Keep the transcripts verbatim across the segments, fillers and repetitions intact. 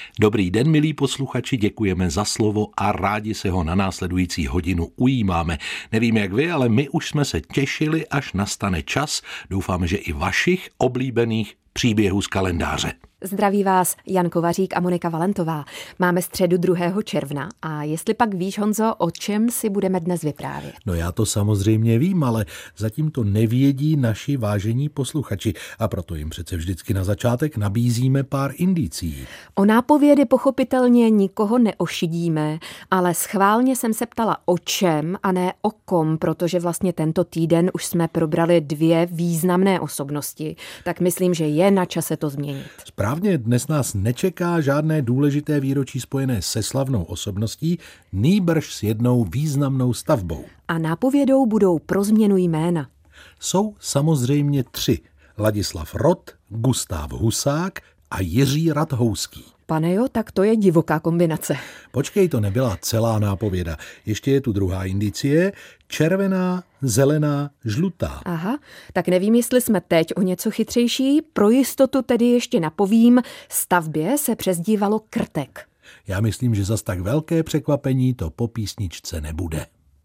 Dobrý den, milí posluchači, děkujeme za slovo a rádi se ho na následující hodinu ujímáme. Nevím jak vy, ale my už jsme se těšili, až nastane čas. Doufáme, že i vašich oblíbených příběhů z kalendáře. Zdraví vás Jan Kovařík a Monika Valentová. Máme středu druhého června a jestli pak víš, Honzo, o čem si budeme dnes vyprávět? No já to samozřejmě vím, ale zatím to nevědí naši vážení posluchači a proto jim přece vždycky na začátek nabízíme pár indicí. O nápovědy pochopitelně nikoho neošidíme, ale schválně jsem se ptala o čem a ne o kom, protože vlastně tento týden už jsme probrali dvě významné osobnosti, tak myslím, že je na čase to změnit. Správně, dnes nás nečeká žádné důležité výročí spojené se slavnou osobností, nýbrž s jednou významnou stavbou. A nápovědou budou pro změnu jména. Jsou samozřejmě tři. Ladislav Rott, Gustav Husák a Jiří Rathouský. Pane jo, tak to je divoká kombinace. Počkej, to nebyla celá nápověda. Ještě je tu druhá indicie. Červená, zelená, žlutá. Aha, tak nevím, jestli jsme teď o něco chytřejší. Pro jistotu tedy ještě napovím, stavbě se přezdívalo Krtek. Já myslím, že zas tak velké překvapení to po písničce nebude.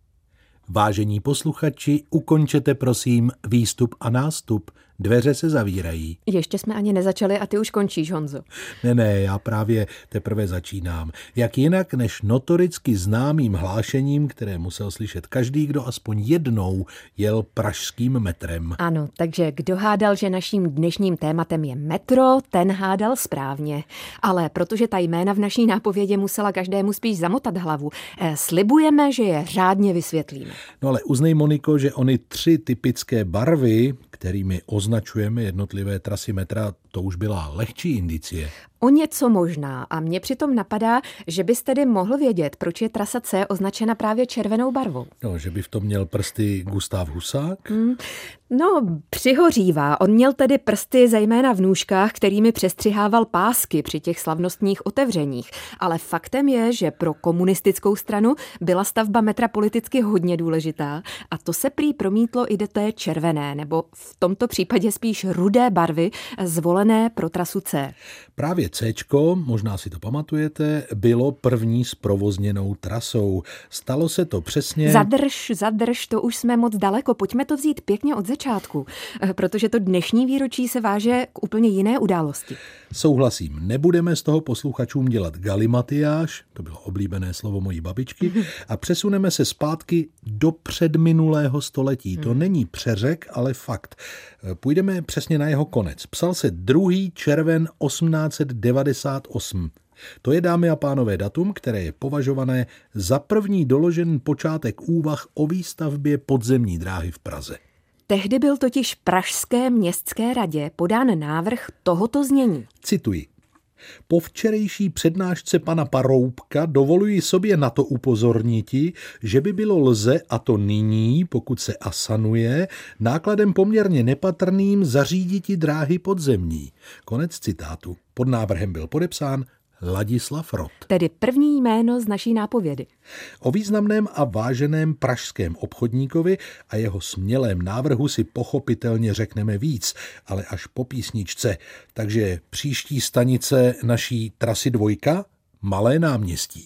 Vážení posluchači, ukončete prosím výstup a nástup. Dveře se zavírají. Ještě jsme ani nezačali a ty už končíš, Honzo. Ne, ne, já právě teprve začínám. Jak jinak než notoricky známým hlášením, které musel slyšet každý, kdo aspoň jednou jel pražským metrem. Ano, takže kdo hádal, že naším dnešním tématem je metro, ten hádal správně. Ale protože ta jména v naší nápovědě musela každému spíš zamotat hlavu, eh, slibujeme, že je řádně vysvětlíme. No ale uznej, Moniko, že ony tři typické barvy, kterými označujeme jednotlivé trasy metra, to už byla lehčí indicie. O něco možná a mně přitom napadá, že bys tedy mohl vědět, proč je trasa C označena právě červenou barvou. No, že by v tom měl prsty Gustav Husák? Hmm. No, přihořívá. On měl tedy prsty zejména v nůžkách, kterými přestřihával pásky při těch slavnostních otevřeních. Ale faktem je, že pro komunistickou stranu byla stavba metra politicky hodně důležitá a to se prý promítlo i do té červené, nebo v tomto případě spíš rudé barvy zvolené pro trasu C. Právě Cčko, možná si to pamatujete, bylo první zprovozněnou trasou. Stalo se to přesně... Zadrž, zadrž, to už jsme moc daleko. Pojďme to vzít pěkně od začátku, protože to dnešní výročí se váže k úplně jiné události. Souhlasím, nebudeme z toho posluchačům dělat galimatiáš, to bylo oblíbené slovo mojí babičky, a přesuneme se zpátky do předminulého století. To není přeřek, ale fakt. Půjdeme přesně na jeho konec. Psal se druhý červen osmnáct set devadesát osm. To je, dámy a pánové, datum, které je považované za první doložený počátek úvah o výstavbě podzemní dráhy v Praze. Tehdy byl totiž Pražské městské radě podán návrh tohoto znění. Cituji. Po včerejší přednášce pana Paroubka dovoluji sobě na to upozorniti, že by bylo lze, a to nyní, pokud se asanuje, nákladem poměrně nepatrným zaříditi dráhy podzemní. Konec citátu. Pod návrhem byl podepsán Ladislav Rott. Tedy první jméno z naší nápovědy. O významném a váženém pražském obchodníkovi a jeho smělém návrhu si pochopitelně řekneme víc, ale až po písničce. Takže příští stanice naší trasy dvojka, Malé náměstí.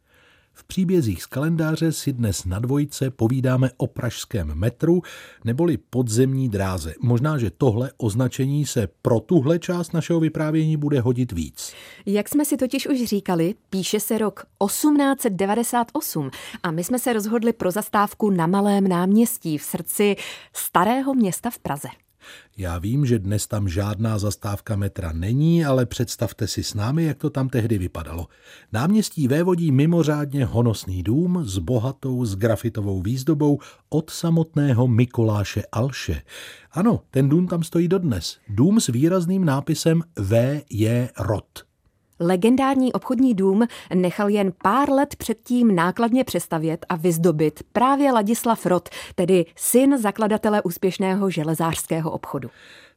V příbězích z kalendáře si dnes na dvojce povídáme o pražském metru neboli podzemní dráze. Možná, že tohle označení se pro tuhle část našeho vyprávění bude hodit víc. Jak jsme si totiž už říkali, píše se rok osmnáct set devadesát osm a my jsme se rozhodli pro zastávku na Malém náměstí v srdci starého města v Praze. Já vím, že dnes tam žádná zastávka metra není, ale představte si s námi, jak to tam tehdy vypadalo. Náměstí vévodí mimořádně honosný dům s bohatou sgrafitovou výzdobou od samotného Mikuláše Alše. Ano, ten dům tam stojí dodnes. Dům s výrazným nápisem V J Rott. Legendární obchodní dům nechal jen pár let předtím nákladně přestavět a vyzdobit právě Ladislav Rott, tedy syn zakladatele úspěšného železářského obchodu.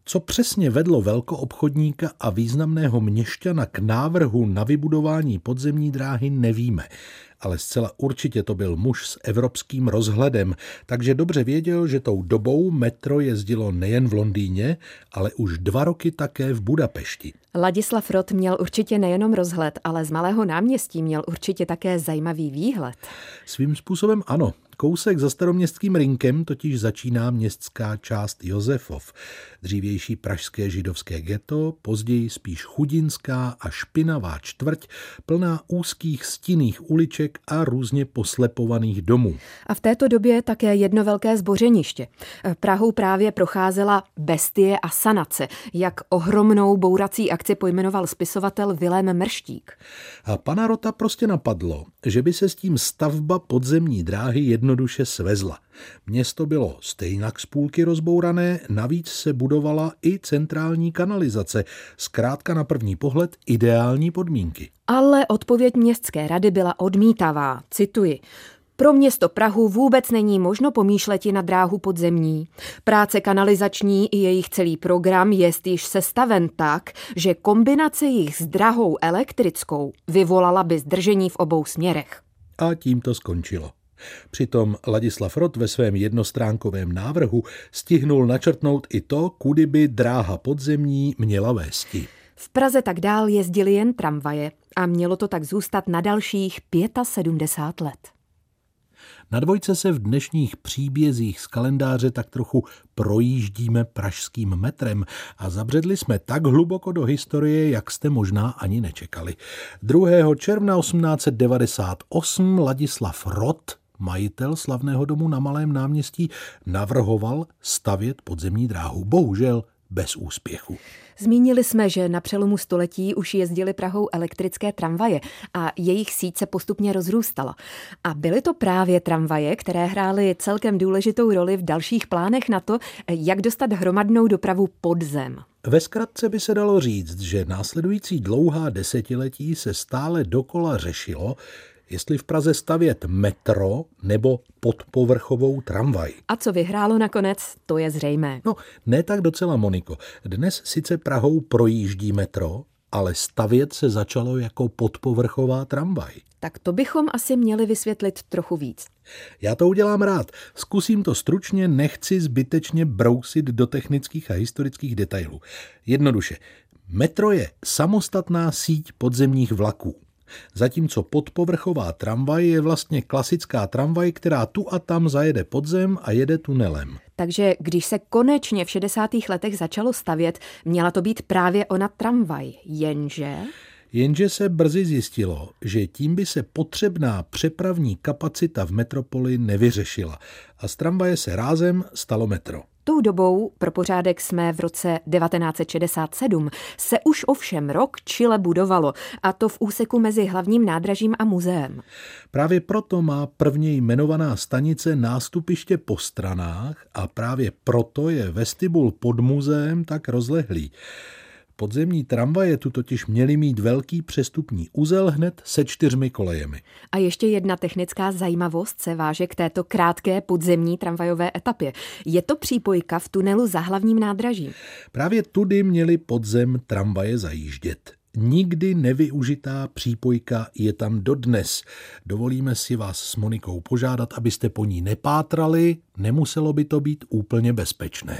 Co přesně vedlo velkoobchodníka a významného měšťana k návrhu na vybudování podzemní dráhy, nevíme. Ale zcela určitě to byl muž s evropským rozhledem, takže dobře věděl, že tou dobou metro jezdilo nejen v Londýně, ale už dva roky také v Budapešti. Ladislav Rott měl určitě nejenom rozhled, ale z Malého náměstí měl určitě také zajímavý výhled. Svým způsobem ano. Kousek za Staroměstským rynkem totiž začíná městská část Josefov, dřívější pražské židovské ghetto, později spíš chudinská a špinavá čtvrť, plná úzkých stinných uliček a různě poslepovaných domů. A v této době také jedno velké zbořeniště. Prahou právě procházela Bestie a sanace, jak ohromnou bourací akci pojmenoval spisovatel Vilém Mrštík. A pana Rotta prostě napadlo, že by se s tím stavba podzemní dráhy jednoduše svezla. Město bylo stejnak z půlky rozbourané, navíc se budovala i centrální kanalizace. Zkrátka na první pohled ideální podmínky. Ale odpověď městské rady byla odmítavá. Cituji. Pro město Prahu vůbec není možno pomýšleti na dráhu podzemní. Práce kanalizační i jejich celý program jest již sestaven tak, že kombinace jich s drahou elektrickou vyvolala by zdržení v obou směrech. A tím to skončilo. Přitom Ladislav Rott ve svém jednostránkovém návrhu stihnul načrtnout i to, kudy by dráha podzemní měla vésti. V Praze tak dál jezdily jen tramvaje a mělo to tak zůstat na dalších sedmdesát pět let. Na dvojce se v dnešních příbězích z kalendáře tak trochu projíždíme pražským metrem a zabředli jsme tak hluboko do historie, jak jste možná ani nečekali. druhého června osmnáct set devadesát osm Ladislav Rott, majitel slavného domu na Malém náměstí, navrhoval stavět podzemní dráhu. Bohužel bez úspěchu. Zmínili jsme, že na přelomu století už jezdily Prahou elektrické tramvaje a jejich síť se postupně rozrůstala. A byly to právě tramvaje, které hrály celkem důležitou roli v dalších plánech na to, jak dostat hromadnou dopravu pod zem. Ve zkratce by se dalo říct, že následující dlouhá desetiletí se stále dokola řešilo, jestli v Praze stavět metro nebo podpovrchovou tramvaj. A co vyhrálo nakonec, to je zřejmé. No, ne tak docela, Moniko. Dnes sice Prahou projíždí metro, ale stavět se začalo jako podpovrchová tramvaj. Tak to bychom asi měli vysvětlit trochu víc. Já to udělám rád. Zkusím to stručně, nechci zbytečně brousit do technických a historických detailů. Jednoduše, metro je samostatná síť podzemních vlaků. Zatímco podpovrchová tramvaj je vlastně klasická tramvaj, která tu a tam zajede pod zem a jede tunelem. Takže když se konečně v šedesátých letech začalo stavět, měla to být právě ona tramvaj, jenže... Jenže se brzy zjistilo, že tím by se potřebná přepravní kapacita v metropoli nevyřešila a z tramvaje se rázem stalo metro. Tou dobou, pro pořádek jsme v roce devatenáct set šedesát sedm, se už ovšem rok čile budovalo, a to v úseku mezi hlavním nádražím a muzeem. Právě proto má prvně jmenovaná stanice nástupiště po stranách a právě proto je vestibul pod muzeem tak rozlehlý. Podzemní tramvaje tu totiž měly mít velký přestupní uzel hned se čtyřmi kolejemi. A ještě jedna technická zajímavost se váže k této krátké podzemní tramvajové etapě. Je to přípojka v tunelu za hlavním nádražím. Právě tudy měly podzem tramvaje zajíždět. Nikdy nevyužitá přípojka je tam dodnes. Dovolíme si vás s Monikou požádat, abyste po ní nepátrali, nemuselo by to být úplně bezpečné.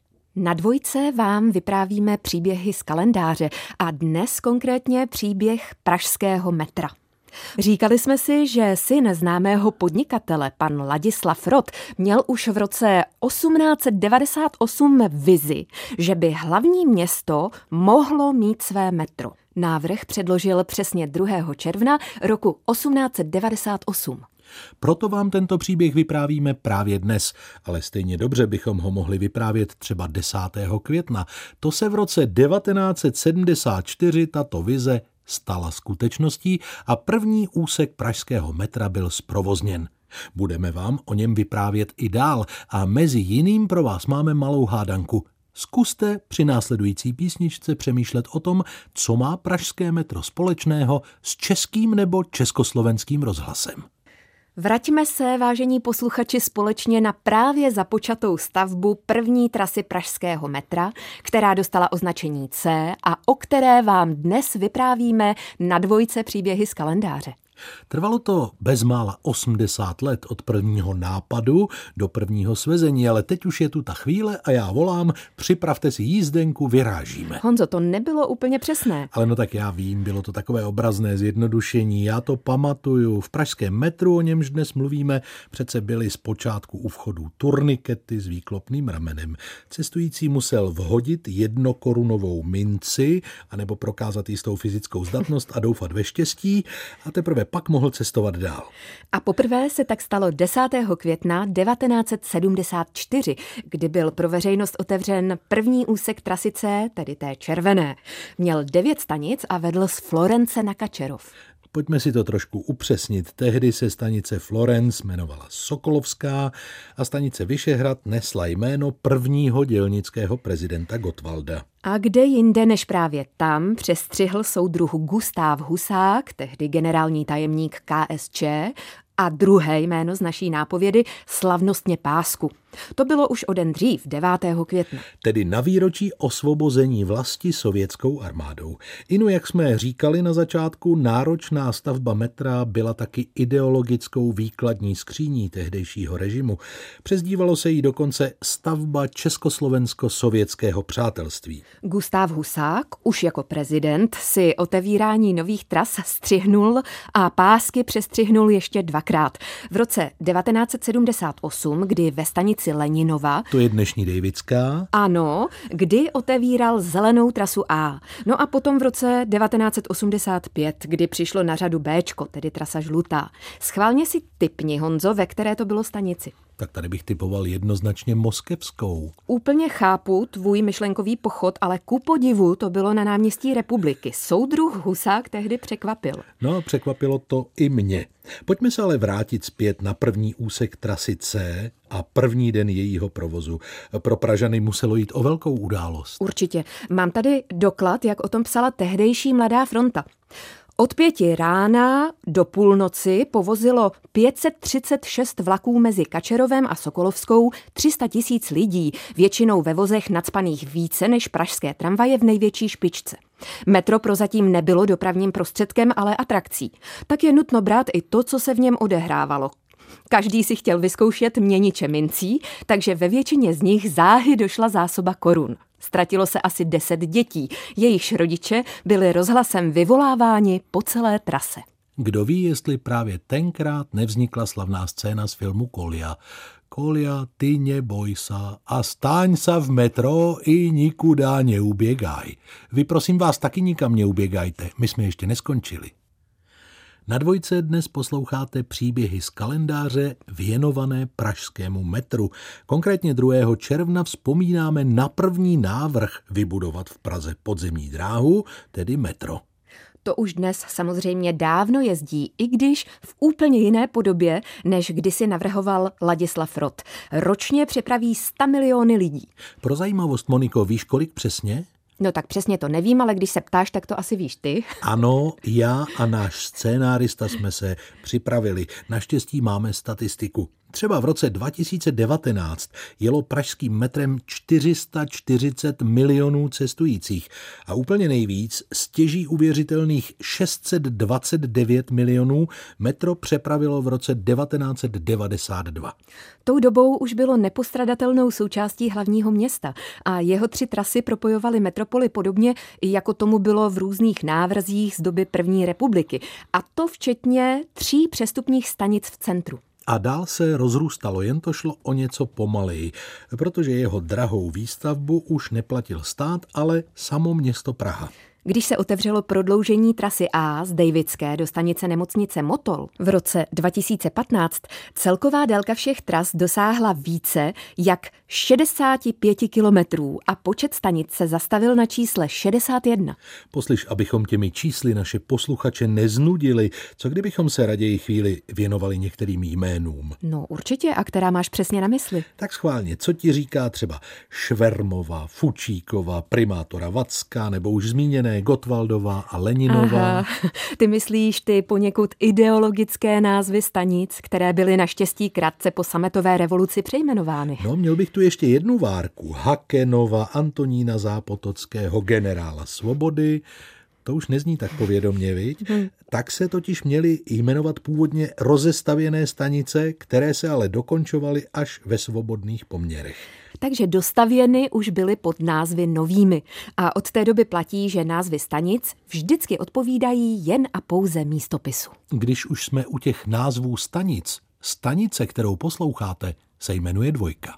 Na dvojce vám vyprávíme příběhy z kalendáře a dnes konkrétně příběh pražského metra. Říkali jsme si, že syn známého podnikatele, pan Ladislav Rott, měl už v roce osmnáct set devadesát osm vizi, že by hlavní město mohlo mít své metro. Návrh předložil přesně druhého června roku osmnáct set devadesát osm. Proto vám tento příběh vyprávíme právě dnes, ale stejně dobře bychom ho mohli vyprávět třeba desátého května. To se v roce devatenáct set sedmdesát čtyři tato vize stala skutečností a první úsek pražského metra byl zprovozněn. Budeme vám o něm vyprávět i dál a mezi jiným pro vás máme malou hádanku. Zkuste při následující písničce přemýšlet o tom, co má pražské metro společného s českým nebo československým rozhlasem. Vraťme se, vážení posluchači, společně na právě započatou stavbu první trasy pražského metra, která dostala označení C a o které vám dnes vyprávíme na dvojce příběhy z kalendáře. Trvalo to bezmála osmdesát let od prvního nápadu do prvního svezení, ale teď už je tu ta chvíle a já volám, připravte si jízdenku, vyrážíme. Honzo, to nebylo úplně přesné. Ale no tak já vím, bylo to takové obrazné zjednodušení, já to pamatuju. V pražském metru, o němž dnes mluvíme, přece byly zpočátku u vchodu turnikety s výklopným ramenem. Cestující musel vhodit jednokorunovou minci anebo prokázat jistou fyzickou zdatnost a doufat ve štěstí a teprve pak mohl cestovat dál. A poprvé se tak stalo desátého května devatenáct set sedmdesát čtyři, kdy byl pro veřejnost otevřen první úsek trasy C, tedy té červené. Měl devět stanic a vedl z Florence na Kačerov. Pojďme si to trošku upřesnit. Tehdy se stanice Florence jmenovala Sokolovská a stanice Vyšehrad nesla jméno prvního dělnického prezidenta Gottwalda. A kde jinde než právě tam přestřihl soudruh Gustav Husák, tehdy generální tajemník K S Č, a druhé jméno z naší nápovědy slavnostně Pásku. To bylo už o den dřív, devátého května. Tedy na výročí osvobození vlasti sovětskou armádou. Inu, jak jsme říkali na začátku, náročná stavba metra byla taky ideologickou výkladní skříní tehdejšího režimu. Přezdívalo se jí dokonce stavba československo-sovětského přátelství. Gustav Husák, už jako prezident, si otevírání nových tras střihnul a pásky přestřihnul ještě dvakrát. V roce devatenáct set sedmdesát osm, kdy ve stanici Leninova. To je dnešní Dejvická. Ano, kdy otevíral zelenou trasu A. No a potom v roce devatenáct set osmdesát pět, kdy přišlo na řadu Béčko, tedy trasa žlutá. Schválně si tipni, Honzo, ve které to bylo stanici. Tak tady bych typoval jednoznačně moskevskou. Úplně chápu tvůj myšlenkový pochod, ale ku podivu to bylo na náměstí Republiky. Soudruh Husák tehdy překvapil. No, překvapilo to i mě. Pojďme se ale vrátit zpět na první úsek trasy C a první den jejího provozu. Pro Pražany muselo jít o velkou událost. Určitě. Mám tady doklad, jak o tom psala tehdejší Mladá fronta. Od pěti rána do půlnoci povozilo pět set třicet šest vlaků mezi Kačerovem a Sokolovskou tři sta tisíc lidí, většinou ve vozech nacpaných více než pražské tramvaje v největší špičce. Metro prozatím nebylo dopravním prostředkem, ale atrakcí. Tak je nutno brát i to, co se v něm odehrávalo. Každý si chtěl vyzkoušet měniče mincí, takže ve většině z nich záhy došla zásoba korun. Ztratilo se asi deset dětí, jejichž rodiče byli rozhlasem vyvoláváni po celé trase. Kdo ví, jestli právě tenkrát nevznikla slavná scéna z filmu Kolia. Kolia, ty neboj sa a stáň sa v metro i nikuda neuběgaj. Vy prosím vás taky nikam neuběgajte, my jsme ještě neskončili. Na dvojce dnes posloucháte příběhy z kalendáře věnované pražskému metru. Konkrétně druhého června vzpomínáme na první návrh vybudovat v Praze podzemní dráhu, tedy metro. To už dnes samozřejmě dávno jezdí, i když v úplně jiné podobě, než kdysi navrhoval Ladislav Rott. Ročně přepraví sto miliony lidí. Pro zajímavost, Moniko, víš, kolik přesně? No tak přesně to nevím, ale když se ptáš, tak to asi víš ty. Ano, já a náš scénárista jsme se připravili. Naštěstí máme statistiku. Třeba v roce dva tisíce devatenáct jelo pražským metrem čtyři sta čtyřicet milionů cestujících a úplně nejvíc, stěží uvěřitelných šest set dvacet devět milionů, metro přepravilo v roce devatenáct set devadesát dva. Tou dobou už bylo nepostradatelnou součástí hlavního města a jeho tři trasy propojovaly metropoli podobně, jako tomu bylo v různých návrzích z doby první republiky. A to včetně tří přestupních stanic v centru. A dál se rozrůstalo, jen to šlo o něco pomaleji, protože jeho drahou výstavbu už neplatil stát, ale samo město Praha. Když se otevřelo prodloužení trasy A z Dejvické do stanice nemocnice Motol v roce dva tisíce patnáct, celková délka všech tras dosáhla více jak šedesát pět kilometrů a počet stanic se zastavil na čísle šedesát jedna. Poslyš, abychom těmi čísly naše posluchače neznudili, co kdybychom se raději chvíli věnovali některým jménům? No určitě, a která máš přesně na mysli? Tak schválně, co ti říká třeba Švermova, Fučíkova, primátora Vacka nebo už zmíněné Gottwaldova a Leninová? Aha, ty myslíš ty poněkud ideologické názvy stanic, které byly naštěstí krátce po sametové revoluci přejmenovány. No, měl bych tu ještě jednu várku. Hakenova, Antonína Zápotockého, generála Svobody. To už nezní tak povědomě, viď? Hmm. Tak se totiž měly jmenovat původně rozestavěné stanice, které se ale dokončovaly až ve svobodných poměrech. Takže dostavěny už byly pod názvy novými. A od té doby platí, že názvy stanic vždycky odpovídají jen a pouze místopisu. Když už jsme u těch názvů stanic, stanice, kterou posloucháte, se jmenuje Dvojka.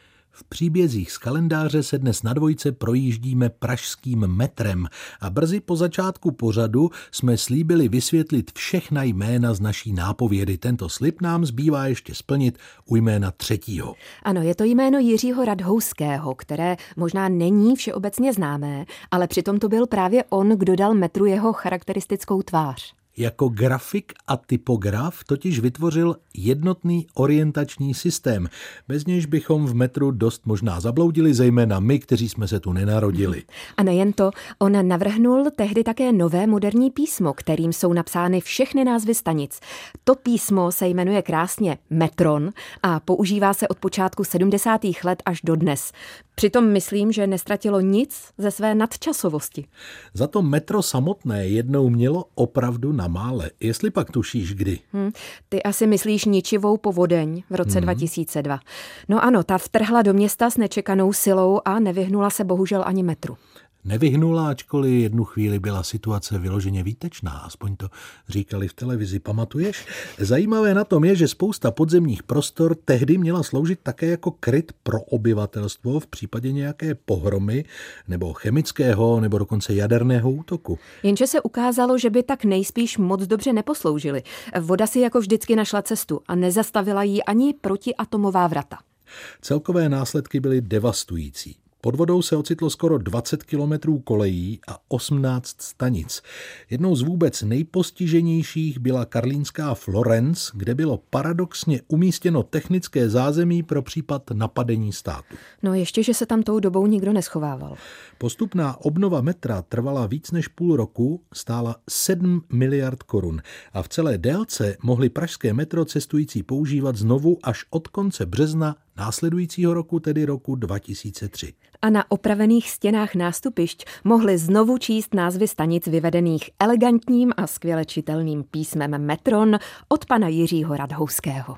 V příbězích z kalendáře se dnes na Dvojce projíždíme pražským metrem a brzy po začátku pořadu jsme slíbili vysvětlit všechna jména z naší nápovědy. Tento slib nám zbývá ještě splnit u jména třetího. Ano, je to jméno Jiřího Radhouského, které možná není všeobecně známé, ale přitom to byl právě on, kdo dal metru jeho charakteristickou tvář. Jako grafik a typograf totiž vytvořil jednotný orientační systém. Bez nějž bychom v metru dost možná zabloudili, zejména my, kteří jsme se tu nenarodili. A nejen to, on navrhnul tehdy také nové moderní písmo, kterým jsou napsány všechny názvy stanic. To písmo se jmenuje krásně metron a používá se od počátku sedmdesátých let až do dnes. Přitom myslím, že nestratilo nic ze své nadčasovosti. Za to metro samotné jednou mělo opravdu na mále. Jestli pak tušíš kdy? Hmm, ty asi myslíš ničivou povodeň v roce hmm. dva tisíce dva. No ano, ta vtrhla do města s nečekanou silou a nevyhnula se bohužel ani metru. Nevyhnula, ačkoliv jednu chvíli byla situace vyloženě výtečná, aspoň to říkali v televizi, pamatuješ? Zajímavé na tom je, že spousta podzemních prostor tehdy měla sloužit také jako kryt pro obyvatelstvo v případě nějaké pohromy nebo chemického nebo dokonce jaderného útoku. Jenže se ukázalo, že by tak nejspíš moc dobře neposloužily. Voda si jako vždycky našla cestu a nezastavila jí ani protiatomová vrata. Celkové následky byly devastující. Pod vodou se ocitlo skoro dvacet kilometrů kolejí a osmnáct stanic. Jednou z vůbec nejpostiženějších byla karlínská Florence, kde bylo paradoxně umístěno technické zázemí pro případ napadení státu. No ještě, že se tam tou dobou nikdo neschovával. Postupná obnova metra trvala víc než půl roku, stála sedm miliard korun a v celé délce mohli pražské metro cestující používat znovu až od konce března následujícího roku, tedy roku dva tisíce tři. A na opravených stěnách nástupišť mohli znovu číst názvy stanic vyvedených elegantním a skvěle čitelným písmem metron od pana Jiřího Radhouského.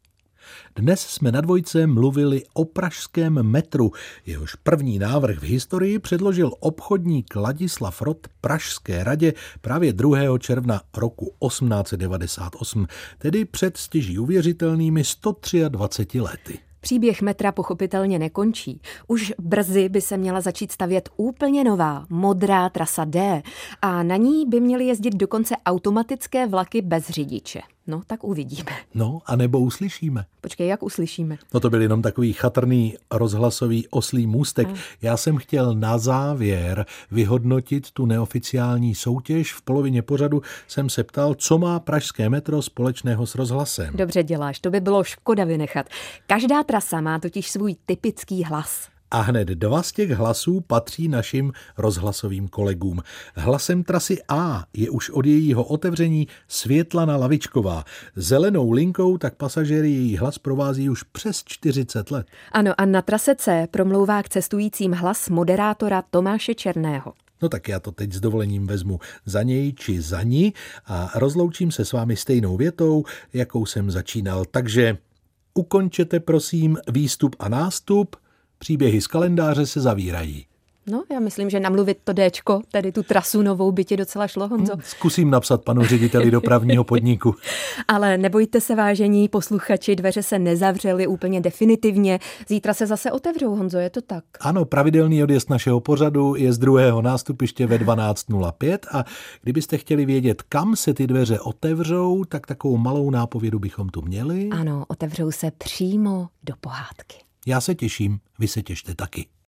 Dnes jsme na Dvojce mluvili o pražském metru. Jehož první návrh v historii předložil obchodník Ladislav Rott Pražské radě právě druhého června roku osmnáct set devadesát osm, tedy před stěží uvěřitelnými sto dvaceti třemi lety. Příběh metra pochopitelně nekončí. Už brzy by se měla začít stavět úplně nová, modrá trasa D a na ní by měly jezdit dokonce automatické vlaky bez řidiče. No, tak uvidíme. No, a nebo uslyšíme. Počkej, jak uslyšíme? No to byl jenom takový chatrný rozhlasový oslí můstek. A. Já jsem chtěl na závěr vyhodnotit tu neoficiální soutěž. V polovině pořadu jsem se ptal, co má pražské metro společného s rozhlasem. Dobře děláš, to by bylo škoda vynechat. Každá trasa má totiž svůj typický hlas. A hned dva z těch hlasů patří našim rozhlasovým kolegům. Hlasem trasy A je už od jejího otevření Světlana Lavičková. Zelenou linkou tak pasažéry její hlas provází už přes čtyřicet let. Ano, a na trase C promlouvá k cestujícím hlas moderátora Tomáše Černého. No tak já to teď s dovolením vezmu za něj či za ní a rozloučím se s vámi stejnou větou, jakou jsem začínal. Takže ukončete prosím výstup a nástup. Příběhy z kalendáře se zavírají. No, já myslím, že namluvit to Déčko, tedy tu trasu novou, by ti docela šlo, Honzo. Hmm, zkusím napsat panu řediteli dopravního podniku. Ale nebojte se, vážení posluchači, dveře se nezavřely úplně definitivně. Zítra se zase otevřou, Honzo, je to tak? Ano, pravidelný odjezd našeho pořadu je z druhého nástupiště ve dvanáct nula pět a kdybyste chtěli vědět, kam se ty dveře otevřou, tak takovou malou nápovědu bychom tu měli. Ano, otevřou se přímo do pohádky. Já se těším, vy se těšte taky.